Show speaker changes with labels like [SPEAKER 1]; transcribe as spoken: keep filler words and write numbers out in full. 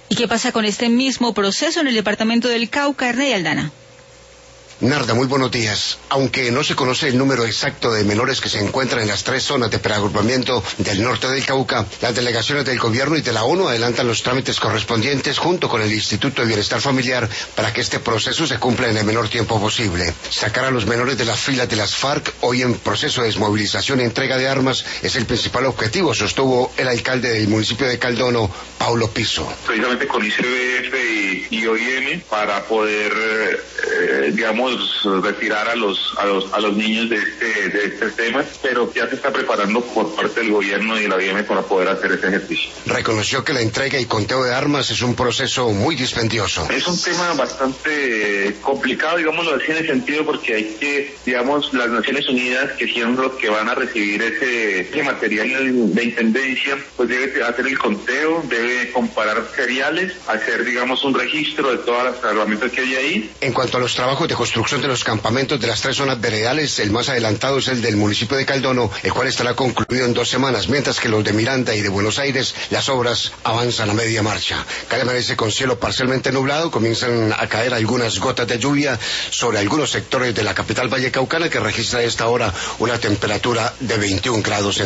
[SPEAKER 1] ¿Y qué pasa con este mismo proceso en el departamento del Cauca, Erney Aldana?
[SPEAKER 2] Narda, muy buenos días. Aunque no se conoce el número exacto de menores que se encuentran en las tres zonas de preagrupamiento del norte del Cauca, las delegaciones del gobierno y de la ONU adelantan los trámites correspondientes junto con el Instituto de Bienestar Familiar para que este proceso se cumpla en el menor tiempo posible. Sacar a los menores de las filas de las FARC, hoy en proceso de desmovilización y entrega de armas, es el principal objetivo, sostuvo el alcalde del municipio de Caldono, Paulo Piso.
[SPEAKER 3] Precisamente con I C B F y, y O I M para poder, eh, digamos, retirar a los a los a los niños de este de este tema, pero ya se está preparando por parte del gobierno y de la O I M para poder hacer ese ejercicio.
[SPEAKER 2] Reconoció que la entrega y conteo de armas es un proceso muy dispendioso.
[SPEAKER 3] Es un tema bastante complicado, digámoslo así, en el sentido porque hay que, digamos, las Naciones Unidas, que son los que van a recibir ese, ese material de intendencia, pues debe hacer el conteo, debe comparar seriales, hacer, digamos, un registro de todas las armamentos que hay ahí.
[SPEAKER 2] En cuanto a los trabajos de construcción de los campamentos de las tres zonas veredales, el más adelantado es el del municipio de Caldono, el cual estará concluido en dos semanas, mientras que los de Miranda y de Buenos Aires, las obras avanzan a media marcha. Calle amanece con cielo parcialmente nublado, comienzan a caer algunas gotas de lluvia sobre algunos sectores de la capital vallecaucana, que registra a esta hora una temperatura de veintiún grados centígrados.